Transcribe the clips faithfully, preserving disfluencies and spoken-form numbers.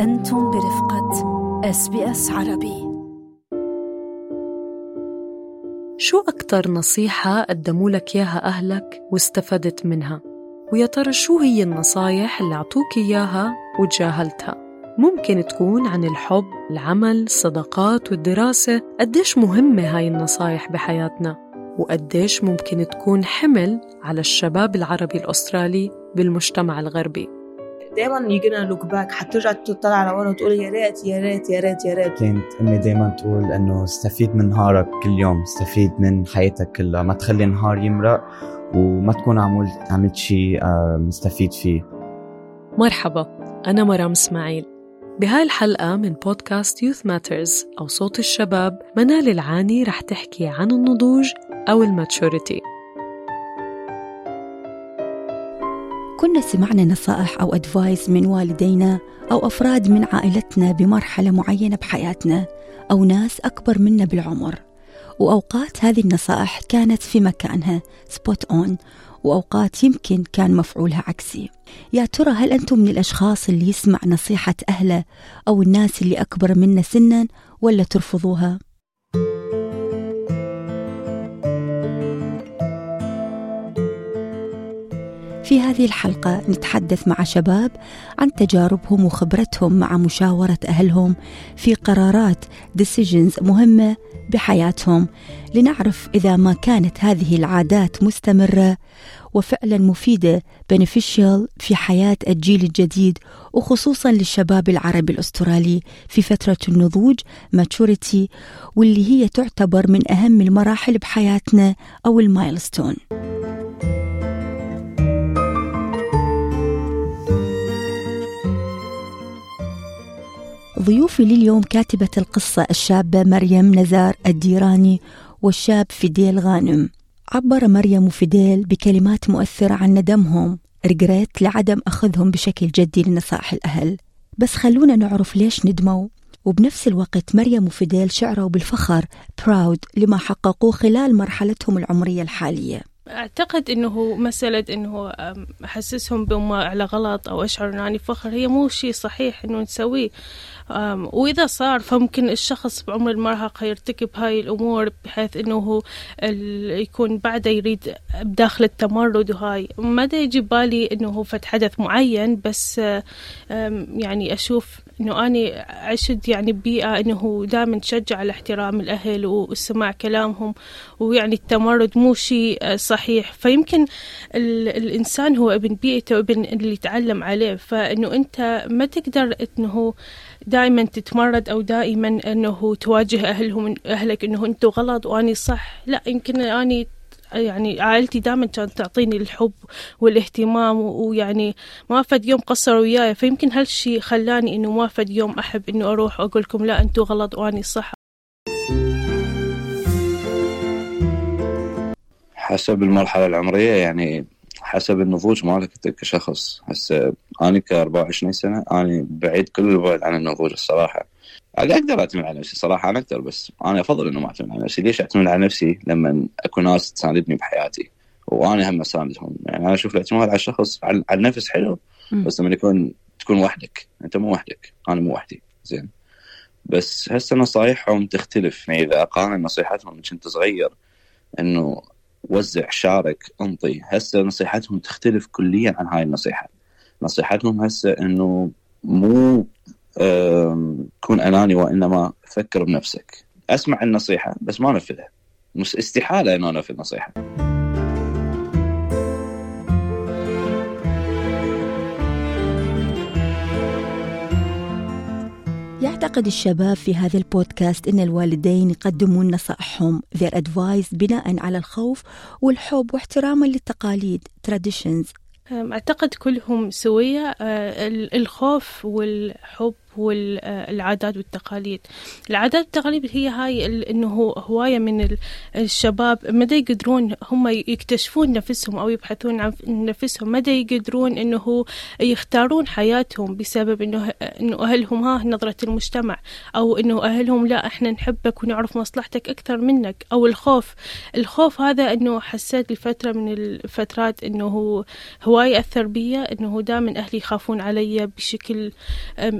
أنتم برفقة إس بي إس عربي. شو أكتر نصيحة قدموا لك إياها أهلك واستفدت منها؟ ويا ترى شو هي النصايح اللي عطوك إياها وتجاهلتها؟ ممكن تكون عن الحب، العمل، الصداقات والدراسة. قديش مهمة هاي النصايح بحياتنا؟ وقديش ممكن تكون حمل على الشباب العربي الأسترالي بالمجتمع الغربي؟ دايما يجينا لوك باك، حترجع تطلع على ورا وتقول يا ريت يا ريت يا ريت يا ريت. كانت أمي دايما تقول إنه استفيد من نهارك كل يوم، استفيد من حياتك كلها، ما تخلي نهار يمرق وما تكون عمول عملت شيء مستفيد فيه. مرحبا، أنا مرام إسماعيل. بهاي الحلقة من بودكاست Youth Matters أو صوت الشباب، منال العاني رح تحكي عن النضوج أو الماتشوريتي. كنا سمعنا نصائح أو أدفايس من والدينا أو أفراد من عائلتنا بمرحلة معينة بحياتنا أو ناس أكبر منا بالعمر، وأوقات هذه النصائح كانت في مكانها سبوت أون، وأوقات يمكن كان مفعولها عكسي. يا ترى هل أنتم من الأشخاص اللي يسمع نصيحة أهله أو الناس اللي أكبر منا سنا ولا ترفضوها؟ في هذه الحلقة نتحدث مع شباب عن تجاربهم وخبرتهم مع مشاورة أهلهم في قرارات decisions مهمة بحياتهم، لنعرف إذا ما كانت هذه العادات مستمرة وفعلا مفيدة beneficial في حياة الجيل الجديد، وخصوصا للشباب العربي الأسترالي في فترة النضوج maturity، واللي هي تعتبر من أهم المراحل بحياتنا أو المايلستون. ضيوفي لليوم كاتبة القصة الشابة مريم نزار الديراني والشاب فيديل غانم. عبر مريم وفيديل بكلمات مؤثرة عن ندمهم ريجريت لعدم أخذهم بشكل جدي لنصائح الأهل. بس خلونا نعرف ليش ندموا، وبنفس الوقت مريم وفيديل شعروا بالفخر براود لما حققوه خلال مرحلتهم العمرية الحالية. أعتقد إنه مسألة إنه أحسسهم بما على غلط أو أشعر إنه فخر هي مو شيء صحيح إنه نسويه، وإذا صار فممكن الشخص بعمر المراهقة يرتكب هاي الأمور بحيث إنه هو يكون بعده يريد بداخل التمرد، وهاي ما دا يجي بالي إنه هو فت حدث معين، بس يعني أشوف إنه أنا عشت يعني بيئة إنه دائما تشجع على احترام الأهل واستماع كلامهم، ويعني التمرد مو شيء صحيح. فيمكن الإنسان هو ابن بيئته وابن اللي يتعلم عليه، فإنه أنت ما تقدر إنه دائما تتمرد أو دائما إنه تواجه أهلهم أهلك إنه أنتوا غلط وأني صح. لا، يمكن أني يعني عائلتي دائما كانت تعطيني الحب والاهتمام، ويعني ما فد يوم قصروا وياي، فيمكن هالشي خلاني إنه ما فد يوم أحب إنه أروح وأقول لكم لا أنتوا غلط وأني صح. حسب المرحلة العمرية، يعني حسب النضوج مالك كشخص. هسه أنا كأربعة وعشرين سنة أنا بعيد كل البعد عن النضوج الصراحة. أنا أقدر أعتمد على نفسي صراحة، أنا أقدر، بس أنا أفضل إنه ما أعتمد على نفسي. ليش أعتمد على نفسي لما أكون ناس تساندني بحياتي وأنا هم أساندهم؟ يعني أنا أشوف الاعتماد على الشخص على النفس حلو، بس لما يكون تكون وحدك، أنت مو وحدك، أنا مو وحدي، زين. بس هسه نصايحهم تختلف. يعني إذا أقارن نصيحتهم من كنت صغير إنه وزع، شارك، انطي، هسه نصيحتهم تختلف كليا عن هاي النصيحة. نصيحتهم هسه إنه مو كون أناني وإنما فكر بنفسك. أسمع النصيحة بس ما نفذها، مش استحالة أن أنفذ نصيحة. يعتقد الشباب في هذا البودكاست إن الوالدين يقدمون نصائحهم their advice بناء على الخوف والحب واحتراما للتقاليد traditions. أعتقد كلهم سوية، الخوف والحب والعادات والتقاليد. العادات والتقاليد هي هاي إنه هواية من الشباب مدى يقدرون هم يكتشفون نفسهم أو يبحثون عن نفسهم، مدى يقدرون إنه يختارون حياتهم بسبب إنه إنه أهلهم ها نظرة المجتمع، أو إنه أهلهم لا إحنا نحبك ونعرف مصلحتك أكثر منك، أو الخوف. الخوف هذا إنه حسيت لفترة من الفترات إنه هواية أثر بي، إنه دائما أهلي يخافون علي بشكل مرات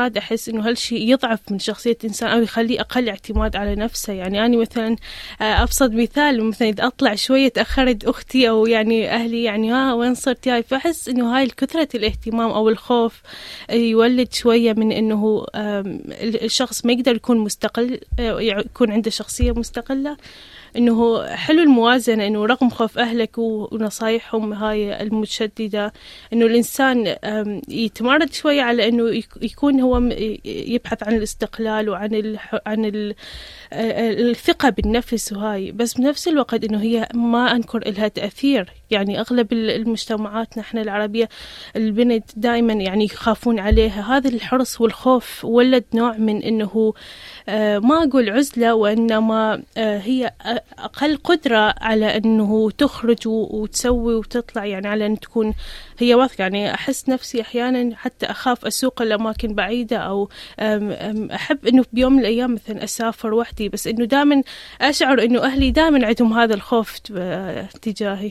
الاعتماد أحس إنه هالشيء يضعف من شخصية إنسان أو يخليه أقل اعتماد على نفسه. يعني أنا مثلا أبسط مثال، مثلا إذا أطلع شوية تأخرت أختي أو يعني أهلي يعني ها وين صرت جاي، فأحس إنه هاي كثرة الاهتمام أو الخوف يولد شوية من إنه الشخص ما يقدر يكون مستقل، يكون عنده شخصية مستقلة. إنه حلو الموازنة، إنه رغم خوف أهلك ونصايحهم هاي المتشددة إنه الإنسان يتمرد شوية على إنه يكون هو يبحث عن الاستقلال وعن ال عن ال الثقة بالنفس وهاي، بس بنفس الوقت إنه هي ما أنكر إلها تأثير. يعني أغلب المجتمعات نحن العربية البنت دائما يعني يخافون عليها. هذا الحرص والخوف ولد نوع من إنه ما أقول عزلة، وإنما هي أقل قدرة على أنه تخرج وتسوي وتطلع، يعني على أن تكون هي واثقة. يعني أحس نفسي أحيانا حتى أخاف أسوق لأماكن بعيدة، أو أحب أنه بيوم من الأيام مثلا أسافر وحدي، بس أنه دائما أشعر أنه أهلي دائما عندهم هذا الخوف تجاهي.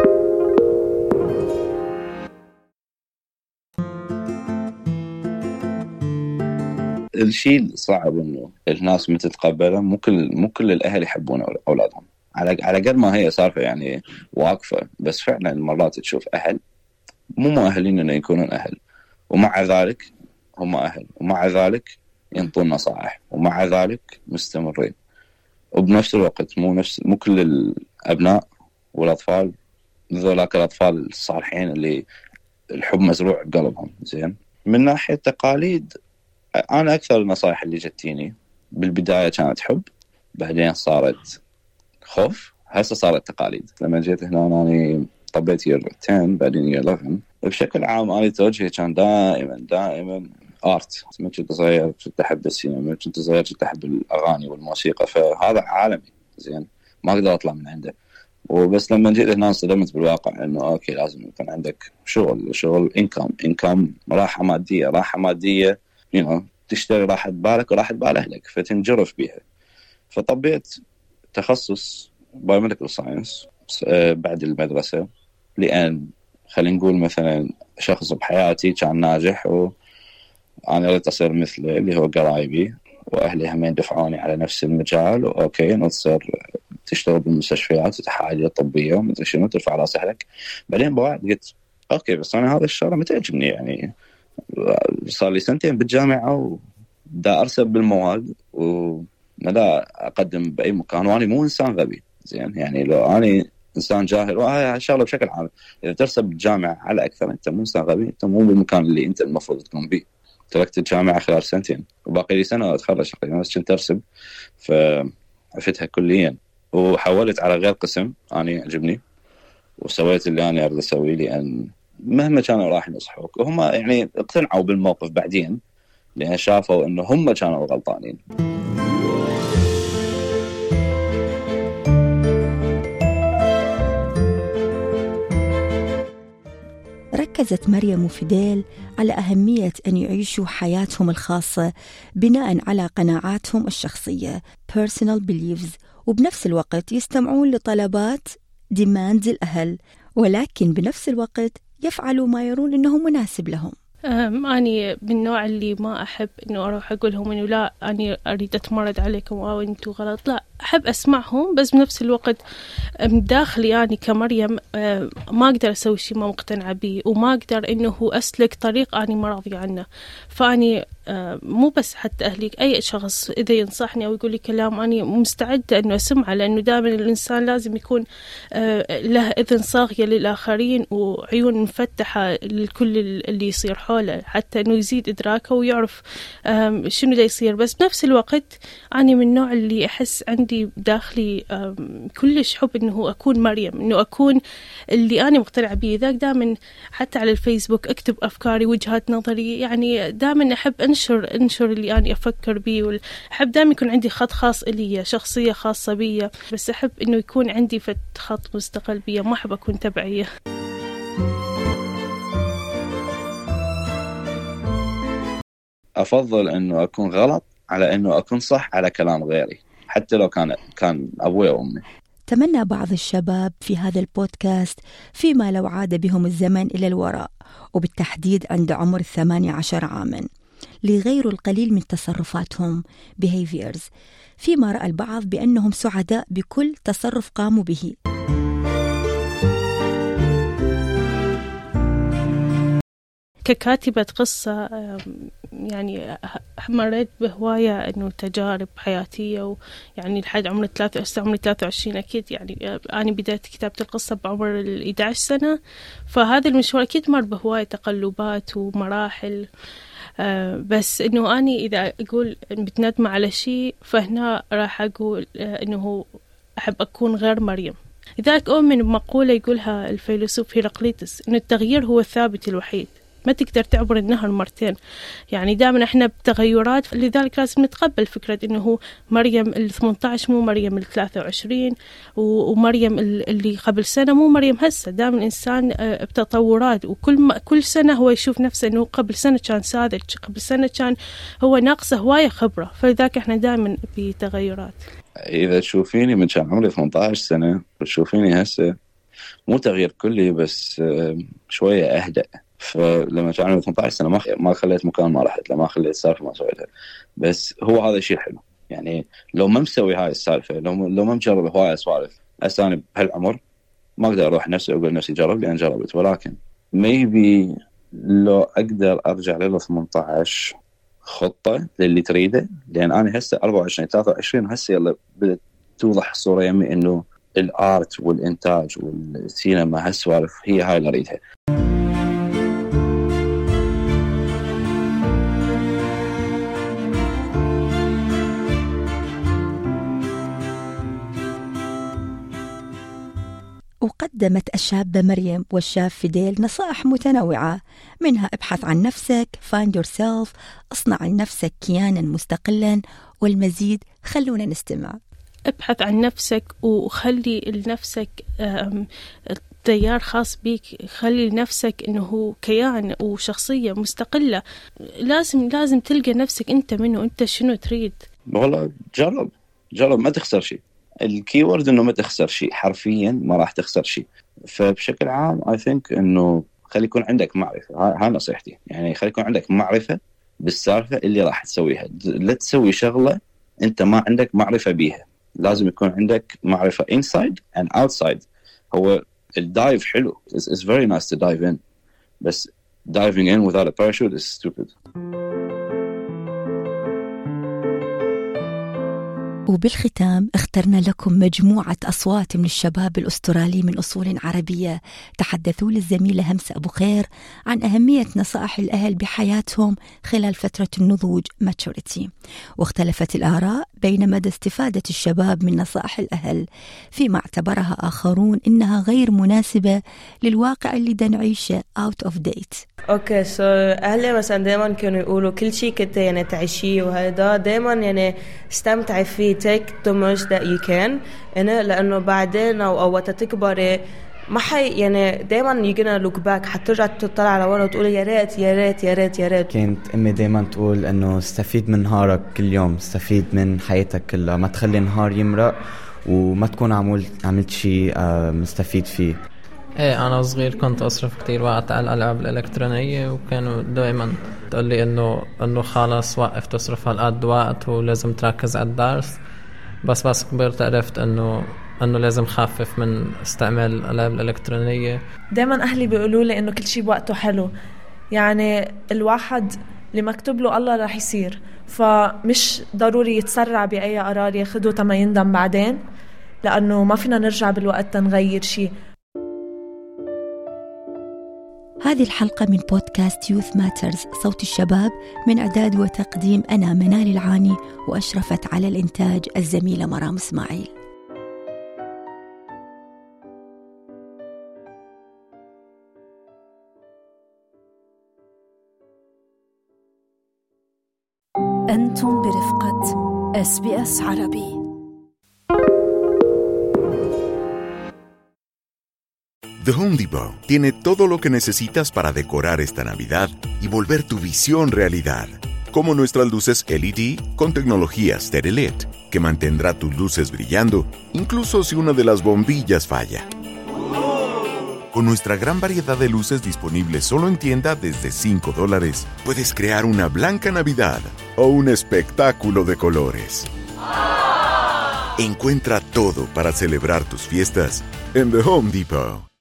الشيء الصعب انه الناس ما تتقبله، مو كل مو كل الاهل يحبون اولادهم على على قد ما هي صارفه يعني واقفه، بس فعلا مرات تشوف اهل مو مؤهلين انه يكونون اهل، ومع ذلك هم اهل، ومع ذلك ينطون نصائح، ومع ذلك مستمرين. وبنفس الوقت مو نفس مو كل الابناء والاطفال ذولاك الاطفال الصالحين اللي الحب مزروع بقلبهم. زين، من ناحيه تقاليد، أنا أكثر النصائح اللي جتيني بالبداية كانت حب، بعدين صارت خوف، هسه صارت تقاليد. لما جيت هنا أنا طبيت يير عشرة بعدين يير إحدى عشر. بشكل عام أنا توجهي كان دائما دائما آرت. من كنت صغير كنت أحب السينما، من كنت صغير كنت أحب الأغاني والموسيقى، فهذا عالمي. زين، ما أقدر أطلع من عنده. وبس لما جيت هنا صدمت بالواقع إنه أوكي لازم يكون عندك شغل شغل إنكم إنكم راحة مادية راحة مادية you know, تشتري راحة بالك وراحة بال أهلك، فتنجرف بيها. فطبيت تخصص Biomedical Science بعد المدرسة، لأن خلينا نقول مثلا شخص بحياتي كان ناجح وأنا ريت أصير مثله اللي هو قرايبي، وأهلي همين دفعوني على نفس المجال، وأوكي نصير تشتغل بالمستشفيات وتحاليل طبية ومدري شنو ترفع رأس أهلك. بعدين بوعد قلت أوكي بس أنا هذا الشغل متعجبني، يعني صار لي سنتين بالجامعة ودا أرسب بالمواد ومدى أقدم بأي مكان، وأنا مو إنسان غبي. زين، يعني لو أنا إنسان جاهل، وهي شغلة بشكل عام إذا ترسب بالجامعة على أكثر أنت مو إنسان غبي، أنت مو بالمكان اللي أنت المفروض تكون به. تركت الجامعة خلال سنتين وباقي لي سنة وأتخرج تقريبا، بس كنت أرسب فعفتها كليا، وحولت على غير قسم أنا يعجبني، وسويت اللي أنا أريد أسويه، لأن مهما كانوا راح ينصحوك وهم يعني اقتنعوا بالموقف بعدين، لأن شافوا إنه هم كانوا غلطانين. ركزت مريم وفيديل على أهمية أن يعيشوا حياتهم الخاصة بناء على قناعاتهم الشخصية personal beliefs، وبنفس الوقت يستمعون لطلبات demands الأهل، ولكن بنفس الوقت يفعلوا ما يرون أنه مناسب لهم. أني من النوع اللي ما أحب إنه أروح أقول لهم إنه لا أنا أريد أتمرد عليكم أو أنتوا غلط، لا أحب أسمعهم، بس بنفس الوقت من داخلي يعني كمريم ما أقدر أسوي شيء ما مقتنعة به، وما أقدر إنه أسلك طريق أنا ما راضي عنه. فأني مو بس حتى أهلي، أي شخص إذا ينصحني أو يقول لي كلام أنا مستعدة إنه أسمعه، لأنه دائما الإنسان لازم يكون له إذن صاغية للآخرين وعيون مفتحة لكل اللي يصير حوله، حتى إنه يزيد إدراكه ويعرف شنو دا يصير. بس بنفس الوقت أنا من النوع اللي أحس عندي داخلي كلش حب إنه أكون مريم، إنه أكون اللي أنا مقتنعة به. ذاك دائما حتى على الفيسبوك أكتب أفكاري وجهات نظري، يعني دائما أحب أنشر أنشر اللي أنا أفكر به، وأحب دائما يكون عندي خط خاص إلي، شخصية خاصة بي، بس أحب إنه يكون عندي فت خط مستقل بي، ما أحب أكون تبعية. أفضل إنه أكون غلط على إنه أكون صح على كلام غيري، حتى لو كان كان أبوي وأمي. تمنى بعض الشباب في هذا البودكاست فيما لو عاد بهم الزمن إلى الوراء، وبالتحديد عند عمر الثمانية عشر عاما، ليغيروا القليل من تصرفاتهم behaviors، فيما رأى البعض بأنهم سعداء بكل تصرف قاموا به. ككاتبة قصة يعني مريت بهواية إنه تجارب حياتية، ويعني لحد عمر ثلاثة عمري ثلاثة وعشرين أكيد يعني أنا بدأت كتابة القصة بعمر الإحدى عشر سنة، فهذا المشوار أكيد مر بهواية تقلبات ومراحل. آه بس إنه أنا إذا أقول بتندم على شيء فهنا راح أقول آه إنه أحب أكون غير مريم. لذلك أؤمن بمقولة يقولها الفيلسوف هيراقليطس إنه التغيير هو الثابت الوحيد، ما تقدر تعبر النهر مرتين، يعني دائما احنا بتغيرات، لذلك لازم نتقبل فكرة انه مريم ال ثمانية عشر مو مريم ال ثلاثة وعشرين، ومريم اللي قبل سنة مو مريم هسه. دائما الانسان بتطورات، وكل ما كل سنة هو يشوف نفسه انه قبل سنة كان ساذج، قبل سنة كان هو ناقصه هواية خبرة، فلذلك احنا دائما بتغيرات. اذا تشوفيني من كان عمري ثمانية عشر سنة وتشوفيني هسه مو تغيير كلي بس شوية اهدأ. فلما كان عمري ثمانية عشر سنة ما ما خليت مكان ما رحت له، ما خليت سالفة ما سويتها، بس هو هذا الشيء حلو. يعني لو ما مسوي هاي السالفة، لو لو ما مجرب هواي سوالف أساني بهالعمر، ما أقدر أروح نفسي أقول نفسي جرب لأن جربت. ولكن maybe لو أقدر أرجع له ثمانية عشر خطة للي تريده، لأن أنا هسه أربعة وعشرين ثلاثة وعشرين هسه يلا بدأت توضح الصورة يمي إنه الآرت والإنتاج والسينما هالسوالف هي هاي اللي أريدها. وقدمت الشابة مريم والشاب فيديل نصائح متنوعة، منها ابحث عن نفسك find yourself، اصنع لنفسك كيانا مستقلا، والمزيد. خلونا نستمع. ابحث عن نفسك وخلي لنفسك تيار خاص بيك، خلي لنفسك انه كيان وشخصية مستقلة. لازم لازم تلقى نفسك انت منه، انت شنو تريد. والله جرب جرب ما تخسر شيء. الكيورد انه ما تخسر شيء، حرفيا ما راح تخسر شيء. فبشكل عام I think انه خلي يكون عندك معرفة، هاي نصيحتي. يعني خلي يكون عندك معرفة بالسالفة اللي راح تسويها. لا تسوي شغلة انت ما عندك معرفة بيها، لازم يكون عندك معرفة inside and outside. هو الدايف حلو، it's, it's very nice to dive in، بس diving in without a parachute is stupid. وبالختام اخترنا لكم مجموعة أصوات من الشباب الأسترالي من أصول عربية تحدثوا للزميلة همسة أبو خير عن أهمية نصائح الأهل بحياتهم خلال فترة النضوج maturity. واختلفت الآراء بين مدى استفادة الشباب من نصائح الأهل، فيما اعتبرها آخرون إنها غير مناسبة للواقع اللي دا نعيشه out of date. اوكي سو اهلي مثلا دائما كانوا يقولوا كل شيء كنت يعني تعيشيه وهذا دائما يعني استمتعي فيه take the most that you can، يعني لانه بعدين او او وقت تكبري ما حي يعني دائما يجينا لوك باك حترجع تطلع على ورا وتقولي يا ريت يا ريت يا ريت يا ريت. كانت امي دائما تقول انه استفيد من نهارك كل يوم، استفيد من حياتك كلها، ما تخلي نهار يمرق وما تكون عمل عملت شيء مستفيد فيه. ايه انا صغير كنت اصرف كتير وقت على الالعاب الالكترونيه، وكانوا دائما تقول لي انه انه خلاص وقف تصرف هالقد وقت ولازم تركز على الدرس. بس بس كبرت عرفت انه انه لازم خفف من استعمال الالعاب الالكترونيه. دائما اهلي بيقولوا لي انه كل شيء بوقته حلو، يعني الواحد اللي مكتوب له الله راح يصير، فمش ضروري يتسرع باي قرار ياخده تما يندم بعدين، لانه ما فينا نرجع بالوقت تنغير شيء. هذه الحلقة من بودكاست يوث ماترز صوت الشباب، من إعداد وتقديم أنا منال العاني، وأشرفت على الإنتاج الزميلة مرام إسماعيل. أنتم برفقة إس بي إس عربي. The Home Depot tiene todo lo que necesitas para decorar esta Navidad y volver tu visión realidad, como nuestras luces L E D con tecnología Stereolit, que mantendrá tus luces brillando incluso si una de las bombillas falla. Con nuestra gran variedad de luces disponibles solo en tienda desde cinco dólares, puedes crear una blanca Navidad o un espectáculo de colores. Encuentra todo para celebrar tus fiestas en The Home Depot.